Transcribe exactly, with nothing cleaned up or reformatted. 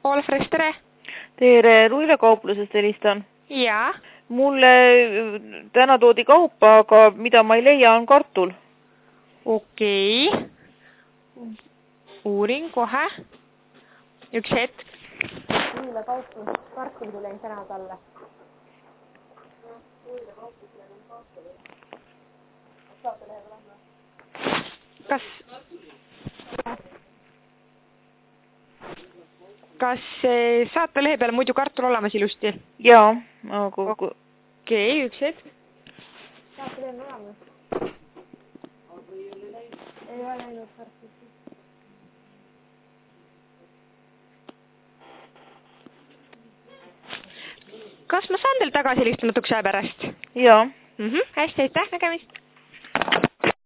Olfres, tere! Tere, Ruilakauplusest helistan. Jaa. Mulle täna toodi kaupa, aga mida ma ei leia, on kartul. Okei. Uurin kohe. Üks hetk. Ruilakauplus, kartul tulen täna talle. Kas... Kas saatelehe peal muidu kartul olemas ilusti? Jaa, aga... Okei, üks hetk. Saatelehe on olemas. Ei ole läinud kartul. Kas ma saan teil tagasi helistada natuks aja pärast? Jaa. Mhm, hästi, aitäh, nägemist!